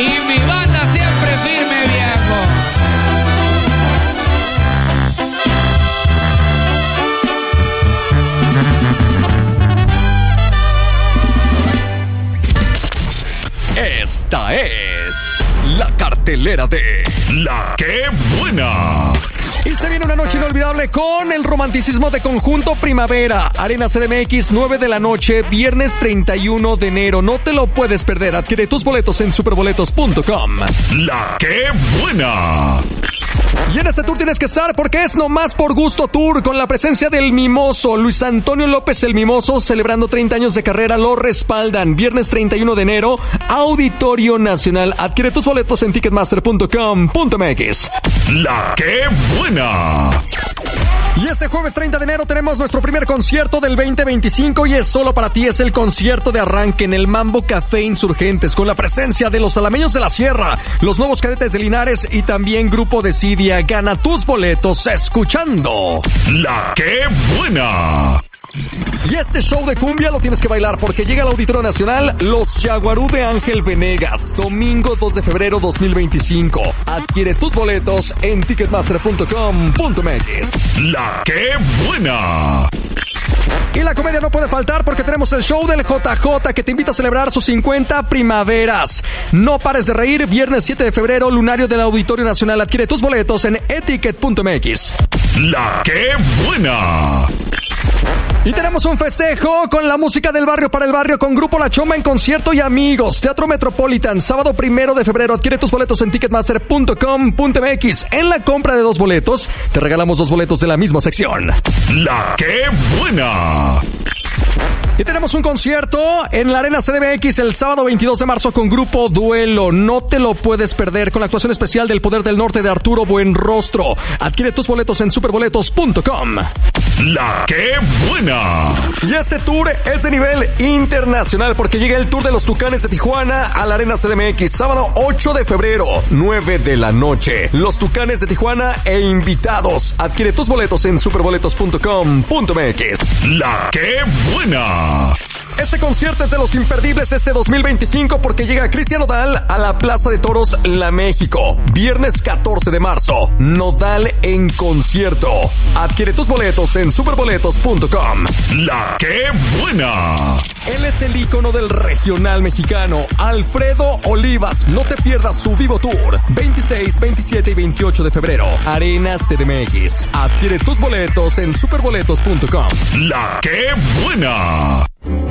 Y mi banda siempre firme, viejo. Esta es la cartelera de La Qué Buena. Y se viene una noche inolvidable con el romanticismo de Conjunto Primavera. Arena CDMX, 9 de la noche, viernes 31 de enero. No te lo puedes perder. Adquiere tus boletos en superboletos.com. La Qué Buena. Y en este tour tienes que estar porque es Nomás por Gusto Tour, con la presencia del Mimoso. Luis Antonio López el Mimoso, celebrando 30 años de carrera, lo respaldan. Viernes 31 de enero, Auditorio Nacional. Adquiere tus boletos en ticketmaster.com.mx. La Qué Buena. Y este jueves 30 de enero tenemos nuestro primer concierto del 2025 y es solo para ti. Es el concierto de arranque en el Mambo Café Insurgentes, con la presencia de los Alameños de la Sierra, los Nuevos Cadetes de Linares y también Grupo Decidia. Gana tus boletos escuchando La Qué Buena. Y este show de cumbia lo tienes que bailar porque llega al Auditorio Nacional Los Yaguarú de Ángel Venegas, domingo 2 de febrero 2025. Adquiere tus boletos en ticketmaster.com.mx. La Qué Buena. Y la comedia no puede faltar porque tenemos el show del JJ que te invita a celebrar sus 50 primaveras. No pares de reír, viernes 7 de febrero, lunario del Auditorio Nacional. Adquiere tus boletos en eticket.mx. La Qué Buena. Y tenemos un festejo con la música del barrio para el barrio con Grupo La Chomba en concierto y amigos. Teatro Metropolitan, sábado 1 de febrero. Adquiere tus boletos en ticketmaster.com.mx. En la compra de 2 boletos, te regalamos 2 boletos de la misma sección. La Qué Buena. Y tenemos un concierto en la Arena CDMX el sábado 22 de marzo con Grupo Duelo. No te lo puedes perder, con la actuación especial del Poder del Norte de Arturo Buenrostro. Adquiere tus boletos en superboletos.com. La Qué Buena. Y este tour es de nivel internacional porque llega el Tour de los Tucanes de Tijuana a la Arena CDMX, sábado 8 de febrero, 9 de la noche. Los Tucanes de Tijuana e invitados. Adquiere tus boletos en superboletos.com.mx. La Qué Buena. Este concierto es de los imperdibles este 2025 porque llega Cristian Nodal a la Plaza de Toros La México, viernes 14 de marzo. Nodal en concierto. Adquiere tus boletos en superboletos.com. La Qué Buena. Él es el ícono del regional mexicano, Alfredo Olivas. No te pierdas su Vivo Tour, 26, 27 y 28 de febrero, Arena CDMX. Adquiere tus boletos en superboletos.com. La Qué Buena.